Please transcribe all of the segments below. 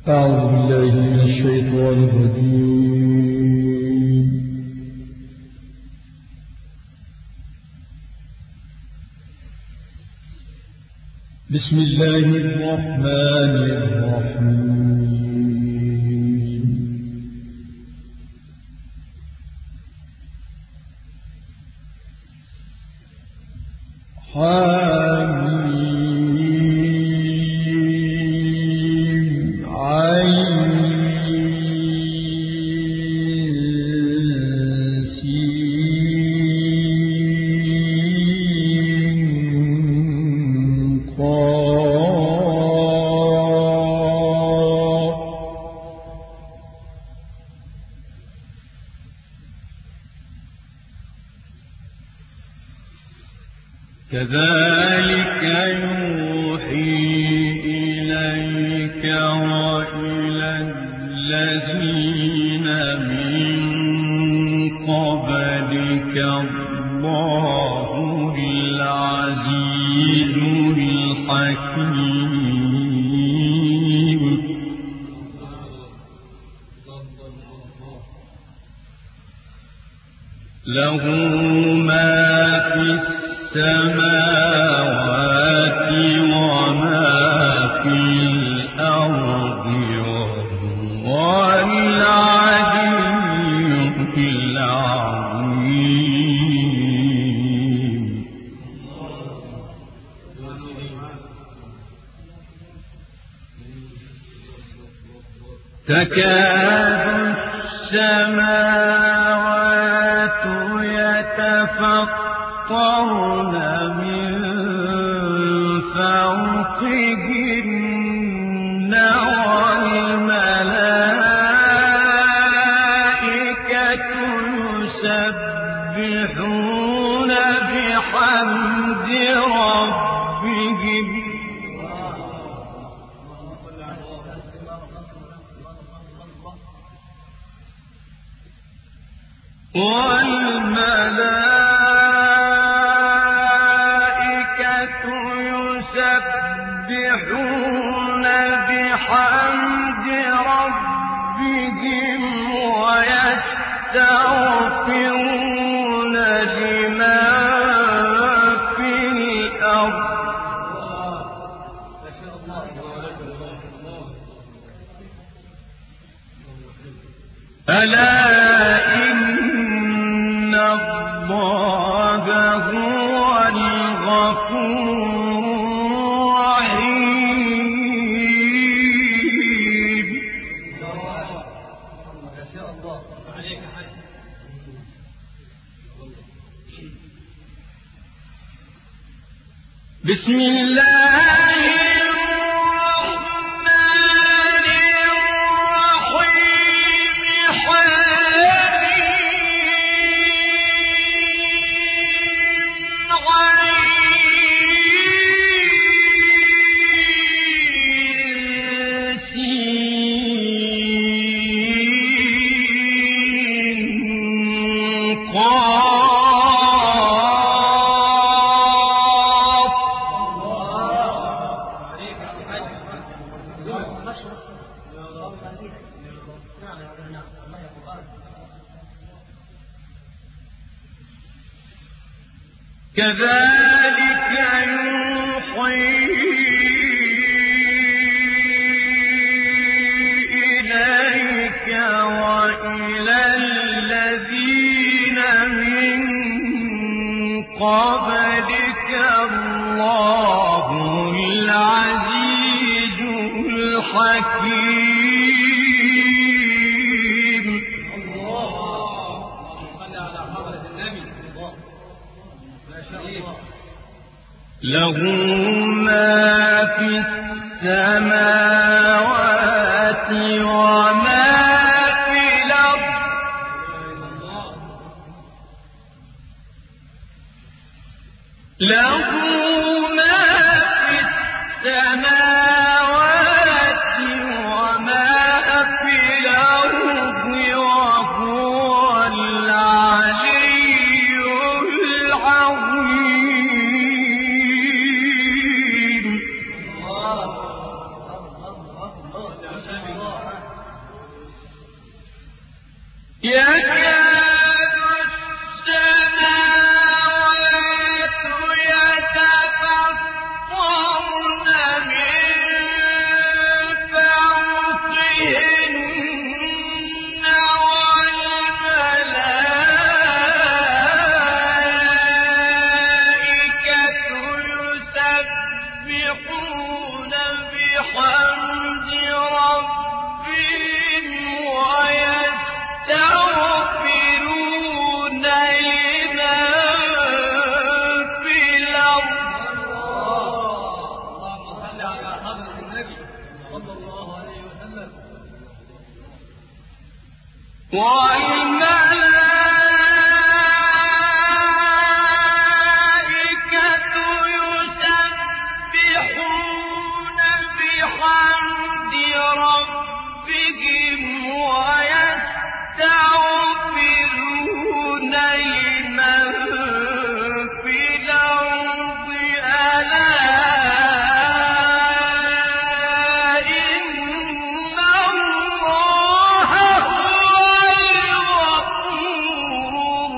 أعوذ بالله من الشيطان الرجيم. بسم الله الرحمن الرحيم. كذلك يوحي إليك وإلى الذين من قبلك الله العزيز الحكيم. له ما في السماوات وما في الأرض وهو العلي العظيم. تكاد السماوات يتفطرن من فوقهن والملائكة يسبحون بحمد ربهم ويستغفرون لمن في الأرض ألا إن الله هو الغفور الرحيم. بسم الله الرحمن الرحيم. كذلك يوحي إليك وإلى الذين من قبلك الله العزيز الحكيم. له ما في السماوات وما في الأرض له ما في السماوات وما في الأرض وهو العلي العظيم. صلى الله عليه وسلم. والملائكة يسبحون بحمد ربهم ويستغفرون لمن في الأرض ألا إن الله هو الغفور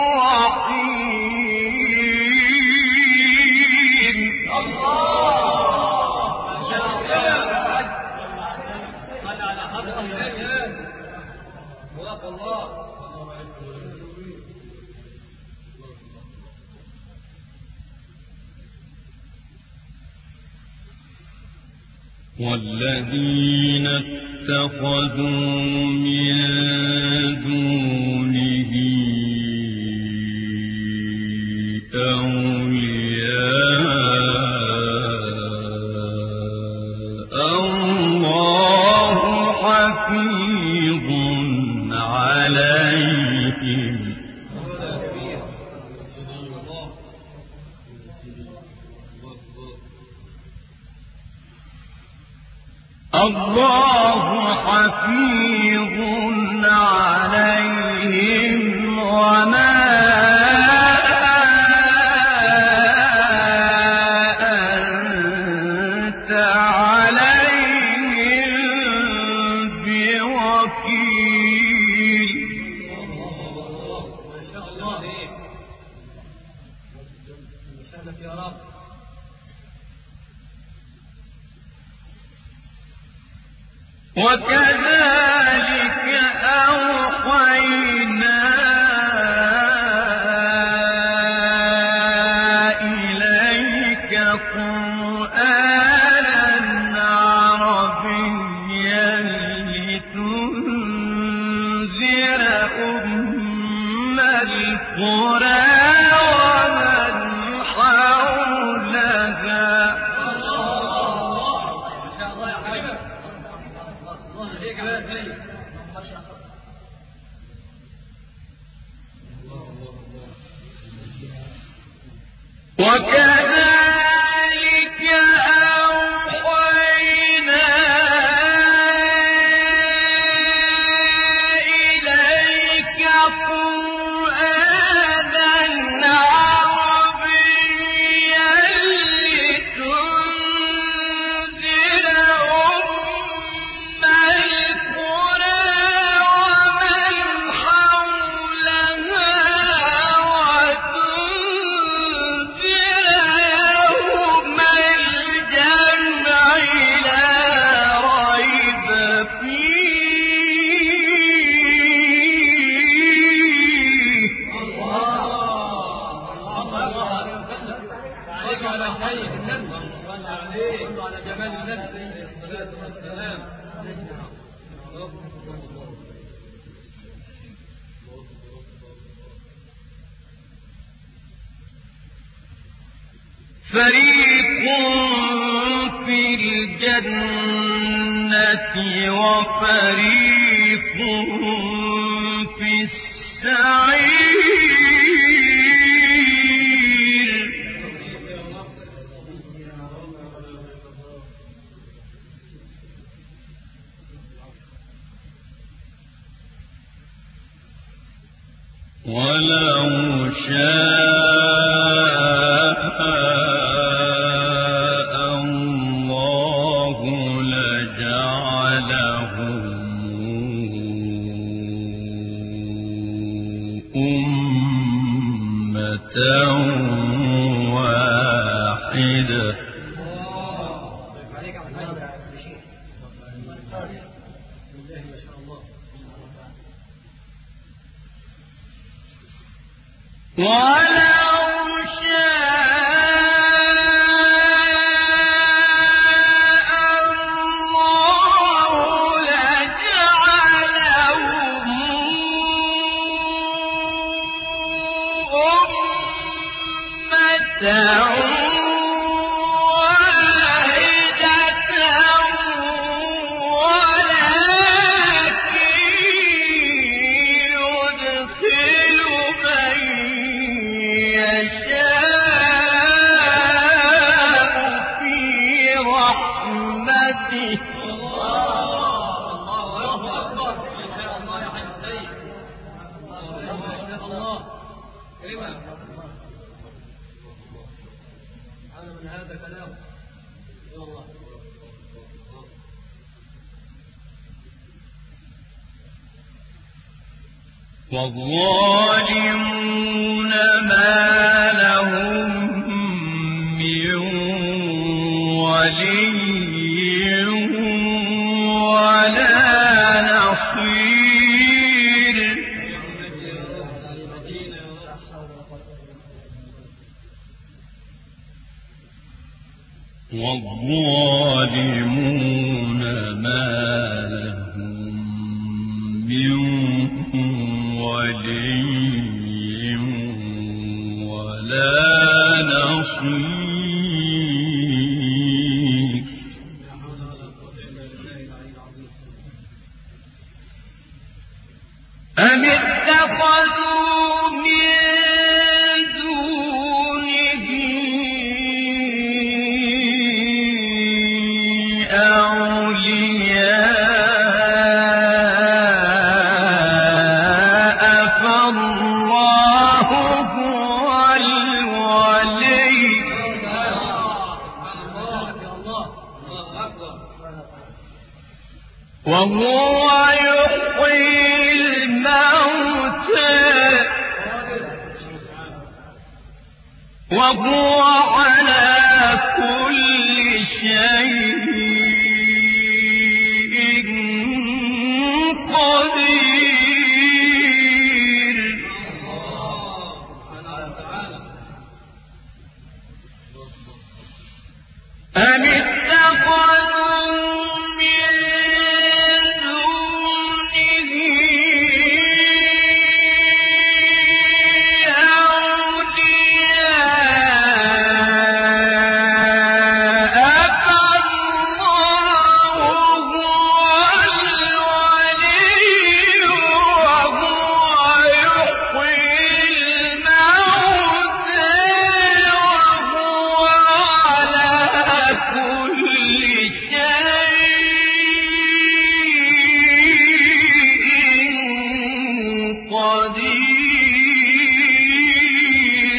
الرحيم. الله ما شاء الله. قال على حضرة الإنسان وراك الله. والذين اتخذوا من دونه أولياء الله حفيظ عليهم الله حفيظ عليهم وما أنت عليهم بوكيل. ما شاء الله. شأنك يا رب. وكذلك أوحينا إليك قرآنا عربيا لتنذر أم القرى ومن حولها. ما شاء الله يا حبيبي. الله عليك يا سيد. ما شاء الله. وكذلك أوحينا إليك قرآنا عربيا لتنذر أم القرى ومن حولها وتنذر يوم الجمع لا ريب فيه. عليك على سيد النبي. صلى عليه وعلى جمال النبي عليه الصلاة والسلام. فريق في الجنة وفريق في السعير. ولو شاء الله لجعلهم أمة واحدة. عليك على سيد. ما شاء الله. ولو شاء الله لجعلهم أمة واحدة والظالمون ما لهم من ولي ولا نصير والظالمون ما لهم من ولي ولا نصير أم اتخذوا من دونه أولياء فالله هو الولي وهو يحيي الموتى وهو على كل شيء قدير أم اتخذوا من دونه أولياء فالله هو الولي وهو يحيي الموتى وهو على كل شيء قدير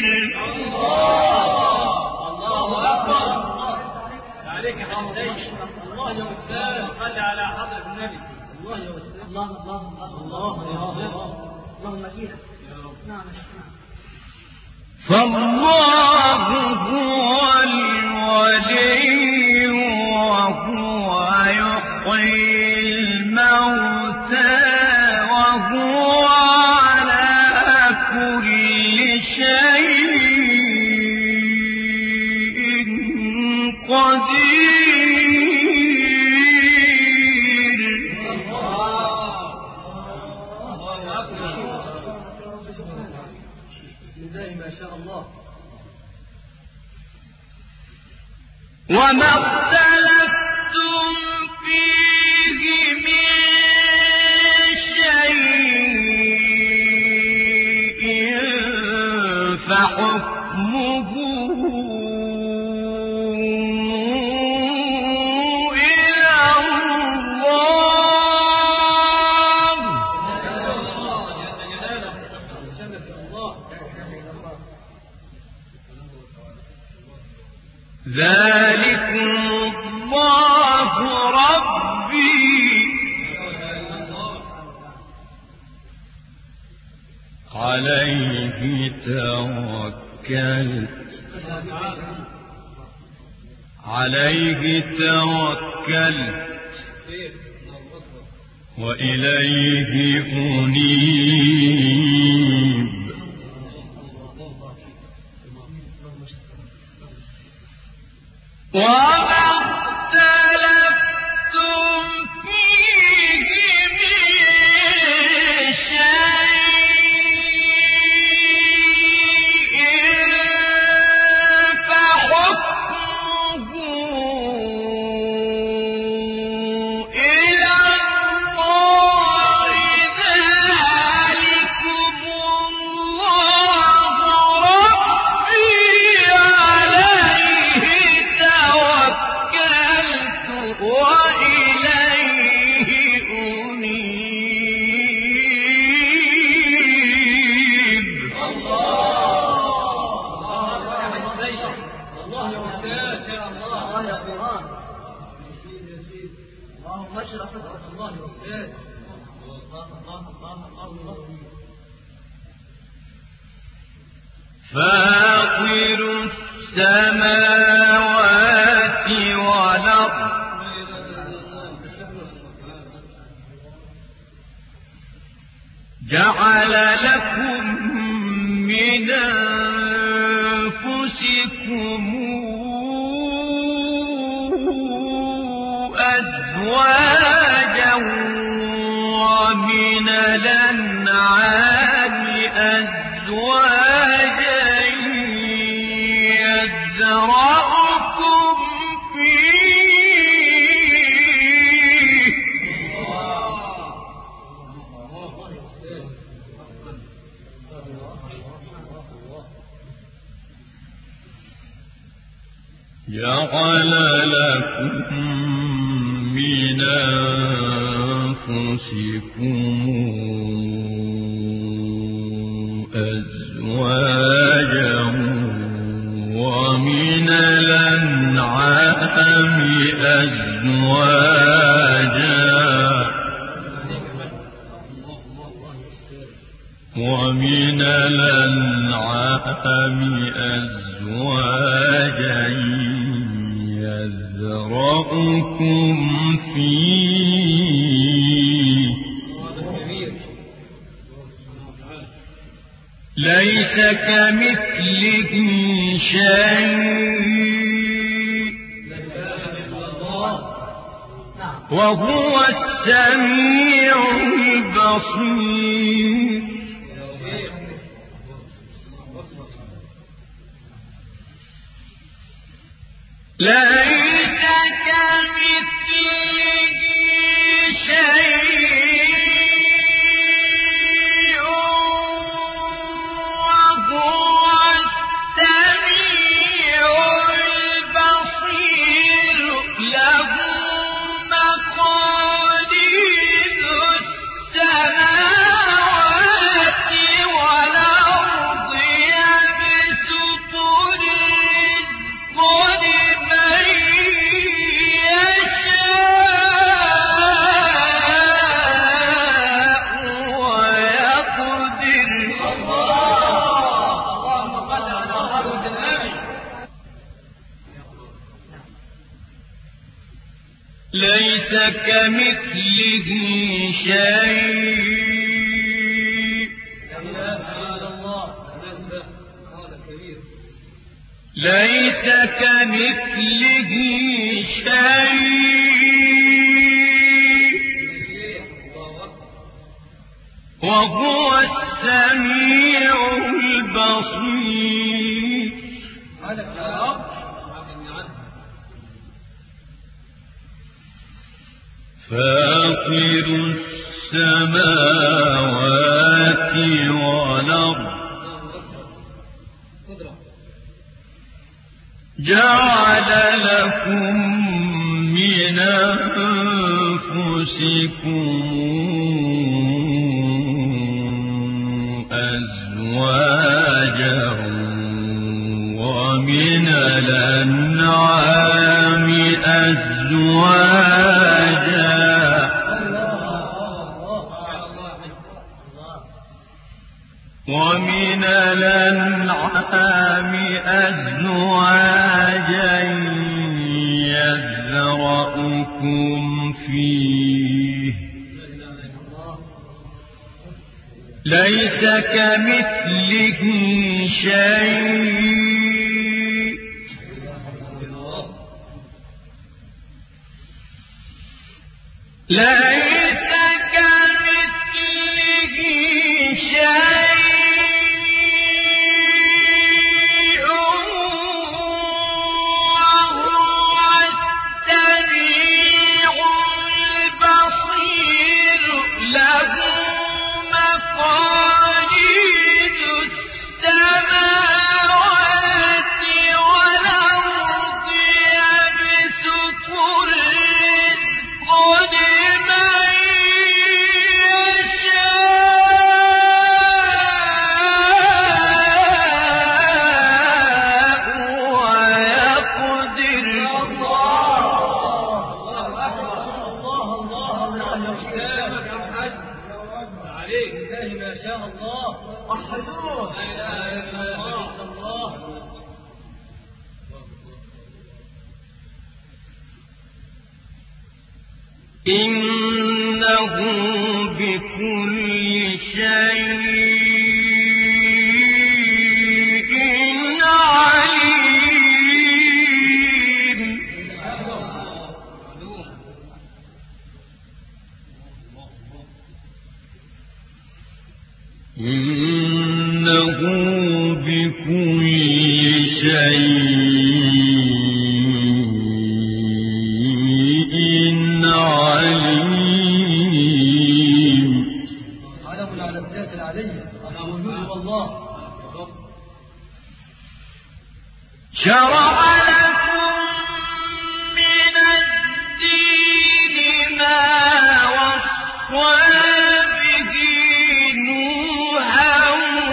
عليك يا حسين. الله يا أستاذ، صل على حضرة النبي. الله يا أستاذ. الله يا رب. اللهم أجيرك. نعم. فالله هو الولي وهو يحيي الموتى وهو على كل شيء قدير ما شاء الله. وما اختلفتم فيه من شيء فحكمه إلى الله ذلكم الله ربي عليه توكلت وإليه أنيب وما اختلفتم فيه من شيء فحكمه إلى الله ذلكم الله ربي عليه توكلت فاطر السماوات والأرض جعل لكم من أنفسكم أزواجا ومن الأنعام أزواجا يذرأكم فيه جعل لكم من أنفسكم أزواجا ومن الأنعام أزواجا يذرأكم فيه ليس كمثله شيء وهو السميع البصير ليس كمثله شيء وهو السميع البصير له مقاليد السماوات والأرض يبسط الرزق لمن يشاء ويقدر اللهم صل على محمد النبي. ليس كمثله شيء ليس كمثله شيء وهو السميع البصير فاطر السماوات والأرض جعل لكم من أنفسكم أزواجا ومن الأنعام أزواجا ومن الأنعام أزواجا يذرأكم فيه ليس كمثله شيء ليس كمثله شيء قد ما لله ما شاء الله. وحدوه. لا اله الا الله. إنه بكل شيء عليم. إنه بكل شيء عليم. علم على الذات العلية الوجود والله. شرع لكم من الدين ما وصى به نوحا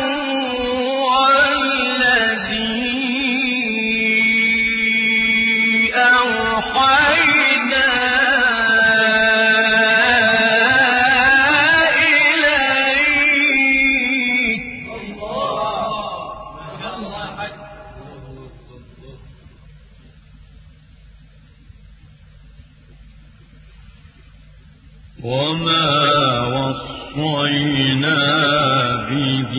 والذي أوحينا وما وصينا به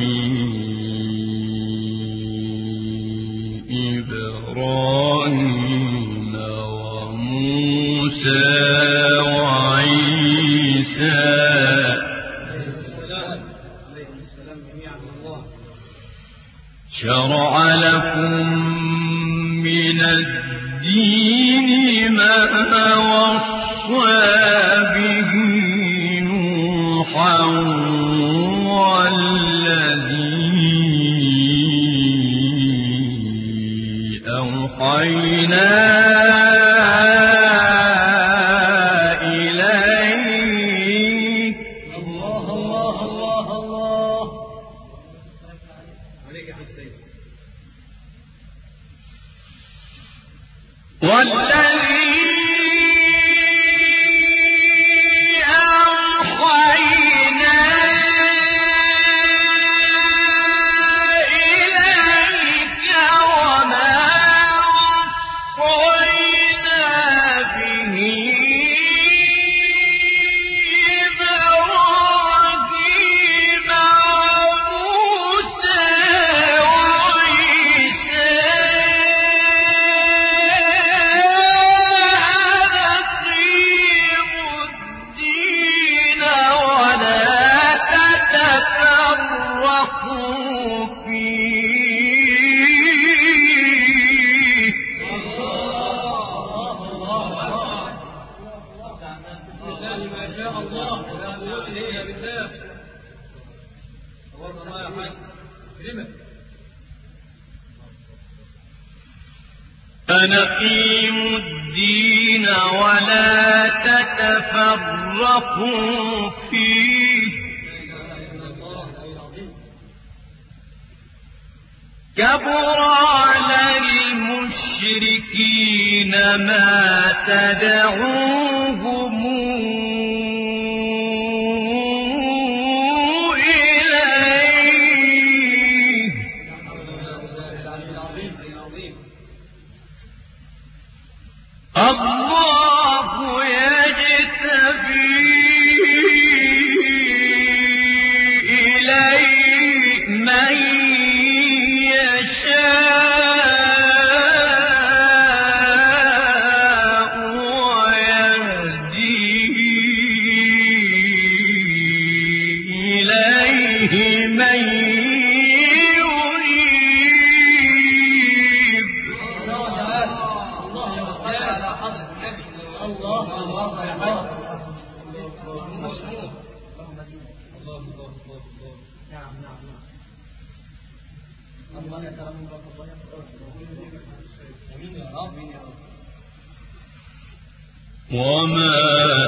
إبراهيم وموسى وعيسى شرع لكم من الدين ما وصى به نوحا والذي أوحينا إليك. الله الله الله الله. والذي أوحينا إليك وما وصينا به إبراهيم وموسى وعيسى فنقيموا الدين ولا تتفرقوا فيه. كبر على المشركين ما تدعوهم إليه. الله يجتبي إليه من يشاء ويهدي إليه من يريد. وما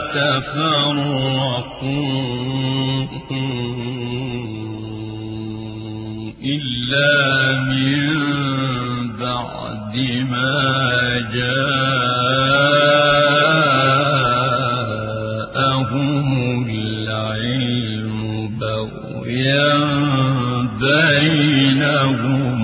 تفرقوا إلا من بعد ما جاءهم العلم بغيا بينهم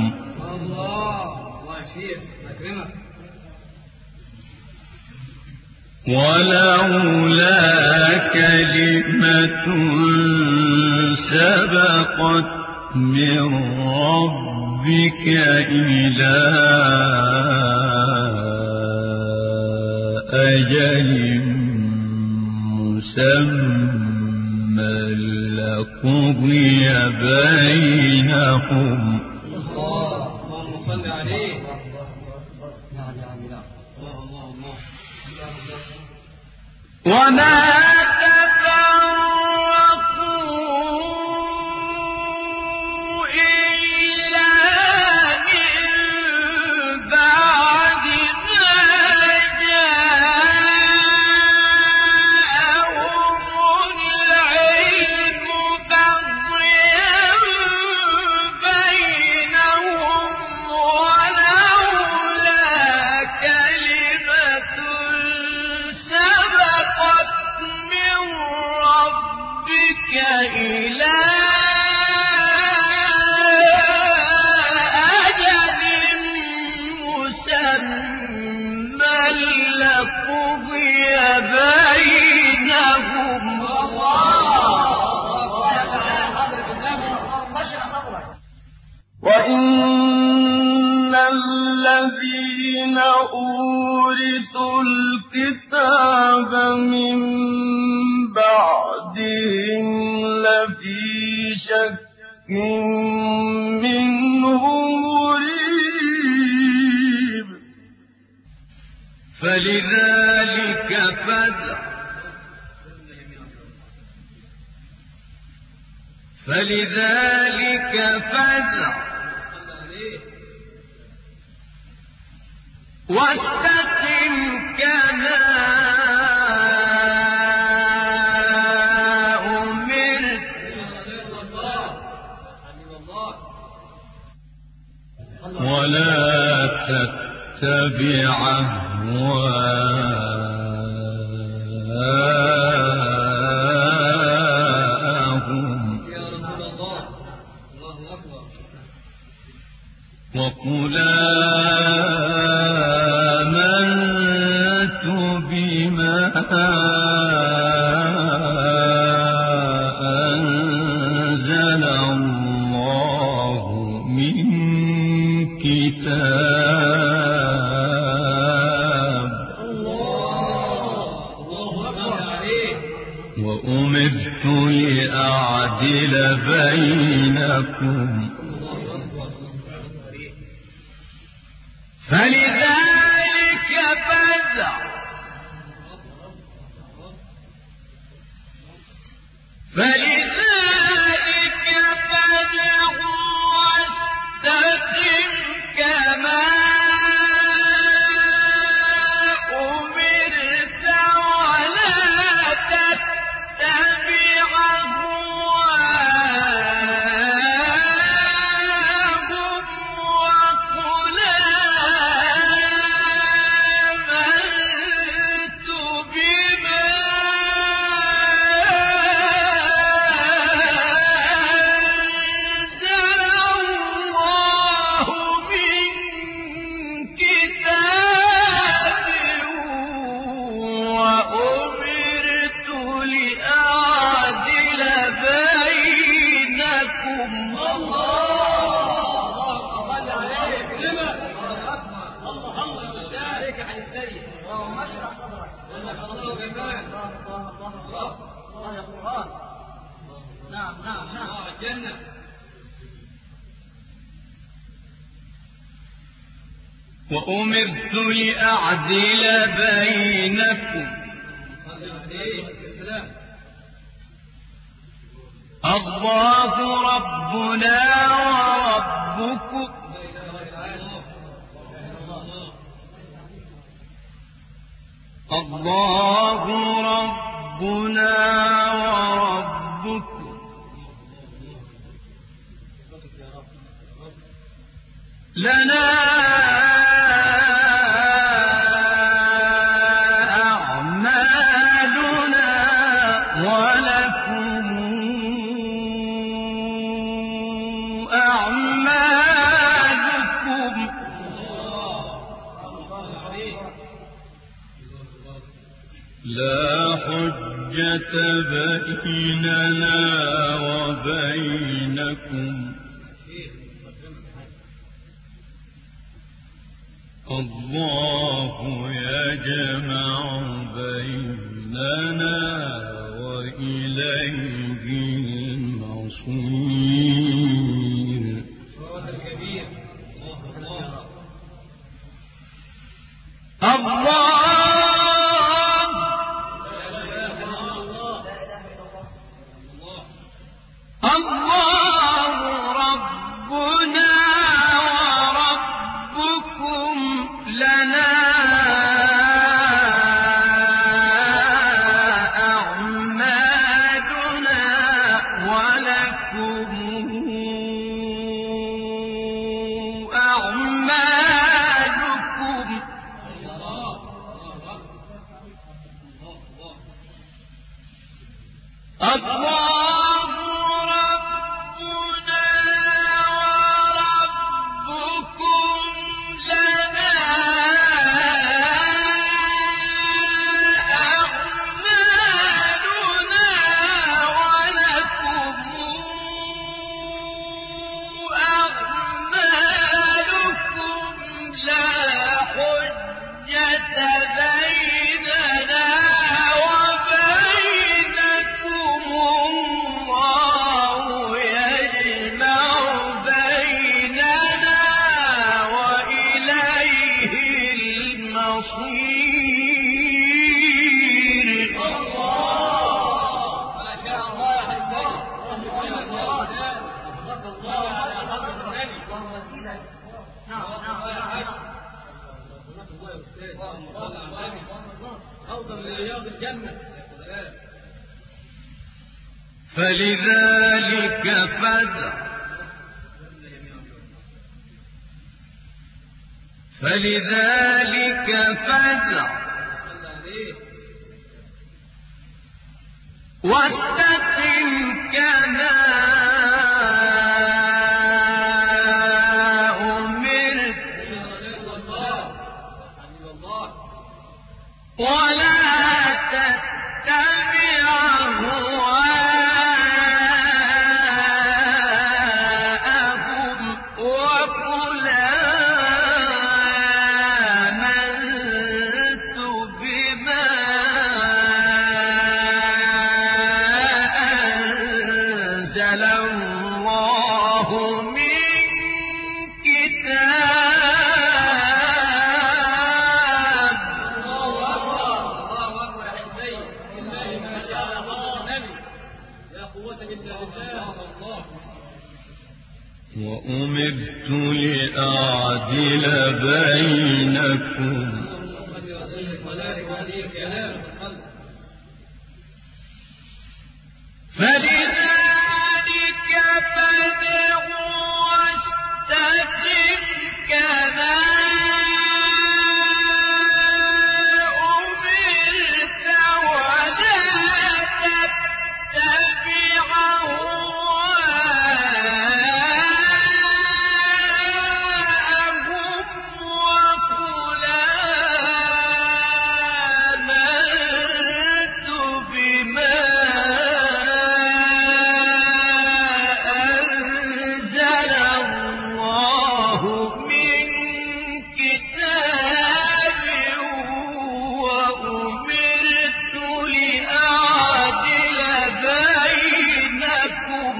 ولولا كلمة سبقت من ربك إلى أجل مسمى لقضي بينهم. اللهم صل عليه. وما وإن الذين أورثوا الكتاب من بعدهم لفي شك منه مريب. فلذلك فادع واستقم كما أمرت ولا تتبع أهواءهم وقل آمنت بما أنزل الله من كتاب وأمرت لأعدل بينكم فلذلك فادع واستقم كما أمرت ولا تتبع أهواءهم وقل آمنت بما أنزل الله من كتاب وأمرت لأعدل بينكم. وأمرت لأعدل بينكم الله ربنا وربكم الله ربنا وربكم لنا أعمالنا ولكم حجة بيننا وبينكم الله يجمع بيننا وإليه المصير. الله ربنا وربكم لنا أعمالنا ولكم أعمالكم. الله ربنا وربكم لنا أعمالنا ولكم أعمالكم لا حجة بيننا وبينكم الله يجمع بيننا وإليه المصير. ما شاء الله يا حبيبي. الله على حضرة النبي. نعم أفضل من رياض الجنة. فلذلك فادع واستقم كما أمرت ولا تتبع أهواءهم وقل آمنت بما أنزل الله من كتاب. وأمرت لأعدل بينكم فلذلك فادع واستقم كما أمرت ولا تتبع أهواءهم وقل آمنت بما أنزل الله من كتاب وأمرت لأعدل بينكم.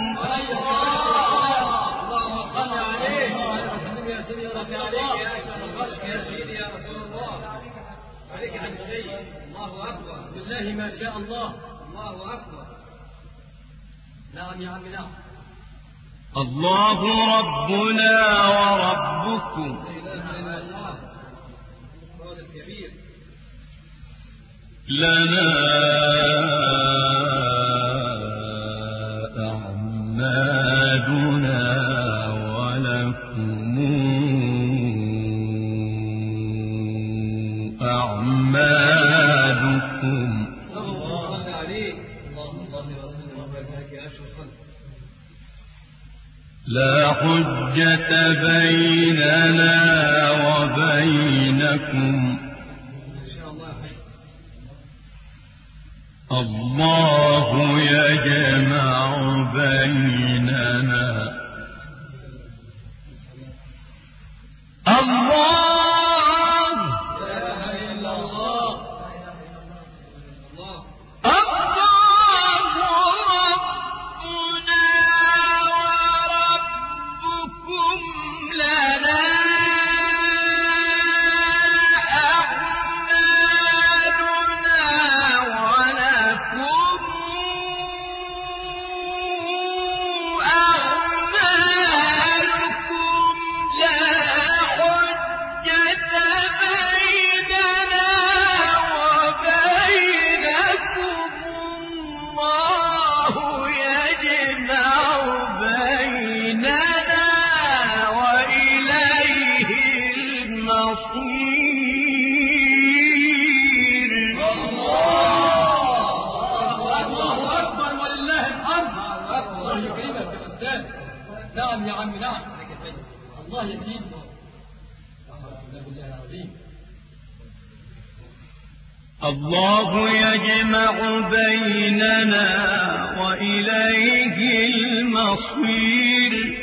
اللهم صل عليه يا سيدي يا سيدي يا رسول الله. عليك عن شيء. الله أكبر. بالله ما شاء الله. الله أكبر. نعم يا عم نعم. الله ربنا وربكم لا إله إلا الله. القرآن الكبير. لنا أعمالنا ولكم أعمالكم اللهم صل عليه. اللهم صل وسلم وبارك يا أشرف الخلق. لا حجة بيننا وبينكم إن شاء الله يا حي. الله يجمع بيننا نعم يا عم نعم الله يزيد الله يجمع بيننا وإليه المصير